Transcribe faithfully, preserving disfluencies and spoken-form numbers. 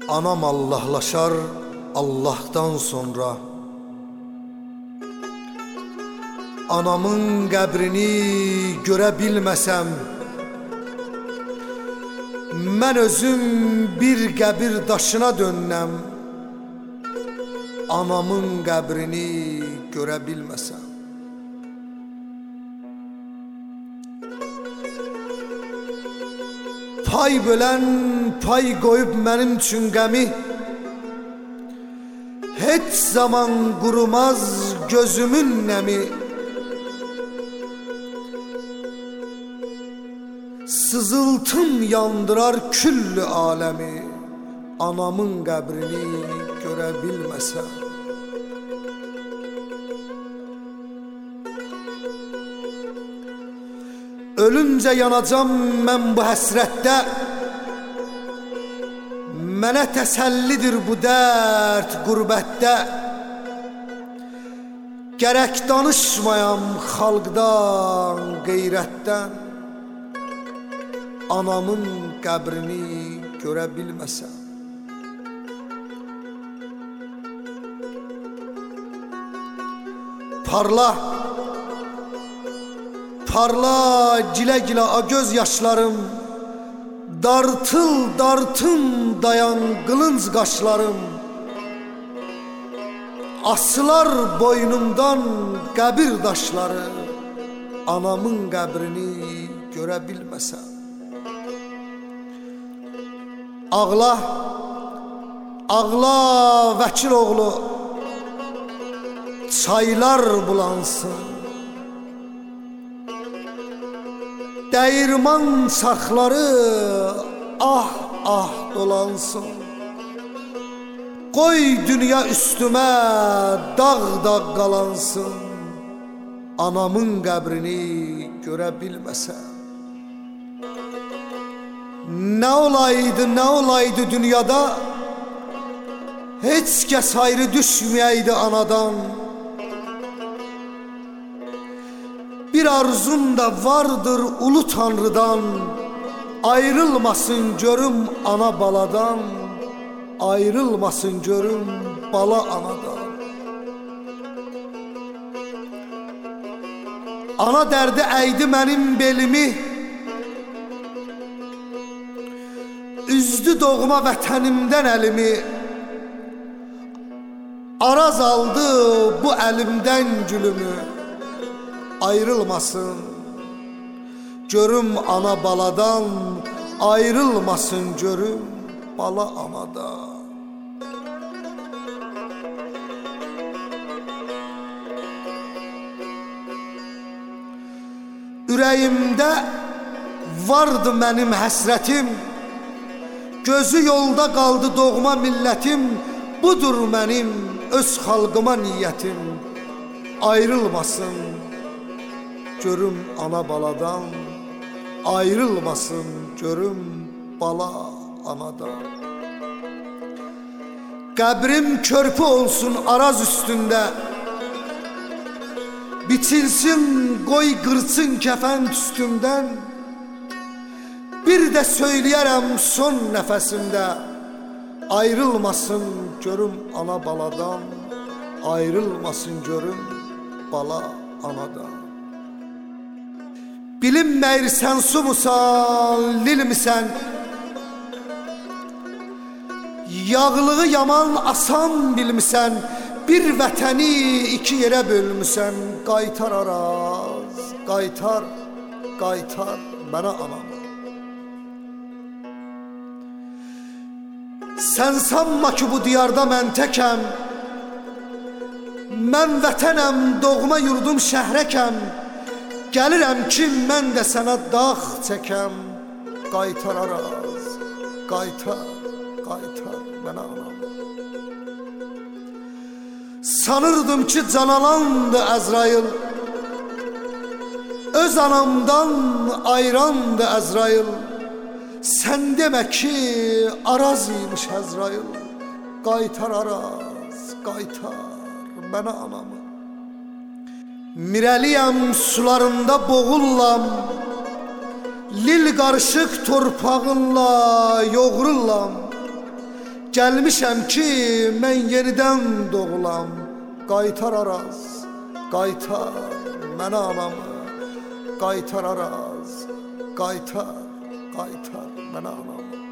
Anam Allahlaşar Allah'tan sonra. Anamın qəbrini görə bilməsəm, mən özüm bir qəbir daşına dönnəm. Anamın qəbrini görə bilməsəm. Pay bölən pay qoyub mənim üçün qəmi, heç zaman qurumaz gözümün nəmi. Sızıltım yandırar küllü aləmi, anamın qəbrini görə bilməsəm. Ölüncə yanacam mən bu həsrətdə, mənə təsəllidir bu dərd qürbətdə. Gərək danışmayam xalqdan, qeyrətdən, anamın qəbrini görə bilməsəm. Parla, parla gilə-gilə a göz yaşlarım, dartıl dartın dayan qılınc qaşlarım. Asılar boynumdan qəbir daşları, anamın qəbrini görə bilməsəm. Ağla, ağla vəkil oğlu, çaylar bulansın. Dəyirman çarxları ah ah dolansın. Qoy dünya üstümə dağ dağ qalansın. Anamın qəbrini görə bilməsəm. Nə olaydı, nə olaydı dünyada, heç kəs ayrı düşməyəydi anadan. Bir arzum da vardır ulu Tanrıdan, ayrılmasın görüm ana baladan, ayrılmasın görüm bala anadan. Ana dərdi əydi mənim belimi, üzdü doğma vətənimdən əlimi. Araz aldı bu əlimdən gülümü, ayrılmasın görüm ana baladan, ayrılmasın görüm bala anadan. Ürəyimdə vardı mənim həsrətim, gözü yolda qaldı doğma millətim. Budur mənim öz xalqıma niyyətim, ayrılmasın görüm ana baladan, ayrılmasın görüm bala anadan. Qəbrim körpü olsun Araz üstündə, biçilsin qoy qırçın kəfən üstümdən. Bir də söyləyərəm son nəfəsimdə, ayrılmasın görüm ana baladan, ayrılmasın görüm bala anadan. Bilinməyir sən su musan, lil misən, yağlığı yaman asan bilmisən. Bir vətəni iki yerə bölmüsən, qaytar Araz, qaytar, qaytar mənə anam. Sən sanma ki bu diyarda mən təkəm, mən vətənəm, doğma yurdum şəhrəkəm. Gəlirəm ki mən də sənə dağ çəkəm, qaytar Araz, qaytar, qaytar mənə anam. Sanırdım ki canalandı Əzrail, öz anamdan ayrandı Əzrail. Sən demə ki Araz imiş Əzrail, qaytar Araz, qaytar mənə anamı. Mirəliyəm sularında boğullam, lil qarışıq torpağınla yoğrullam. Gəlmişəm ki, mən yenidən doğulam. Qaytar Araz, qaytar mənə anamı. Qaytar Araz, qaytar, qaytar mənə anamı.